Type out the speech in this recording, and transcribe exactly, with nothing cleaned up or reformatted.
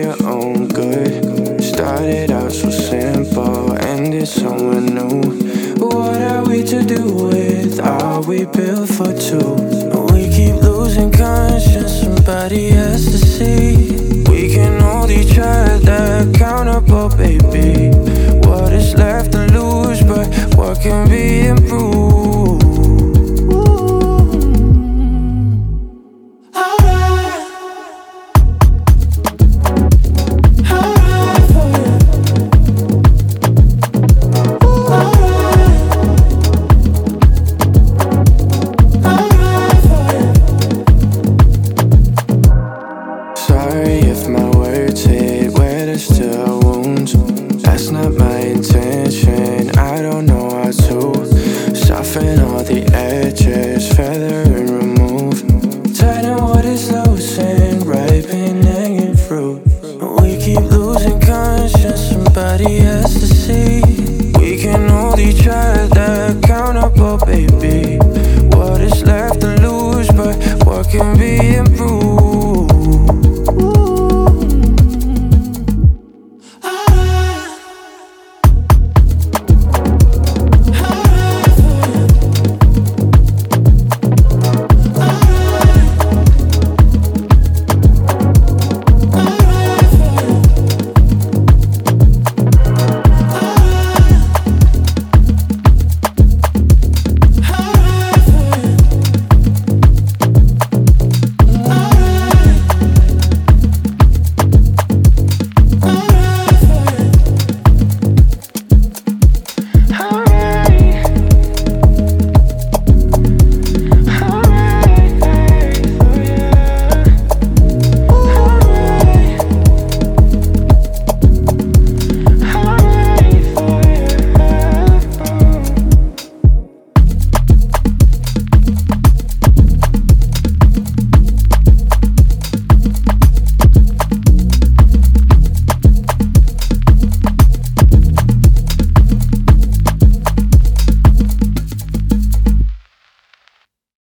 your own good. Started out so simple, ended somewhere new. What are we to do with? Are we built for two? We keep losing conscience, somebody has to see. We can hold each other accountable, baby. What is left to lose, but what can be improved?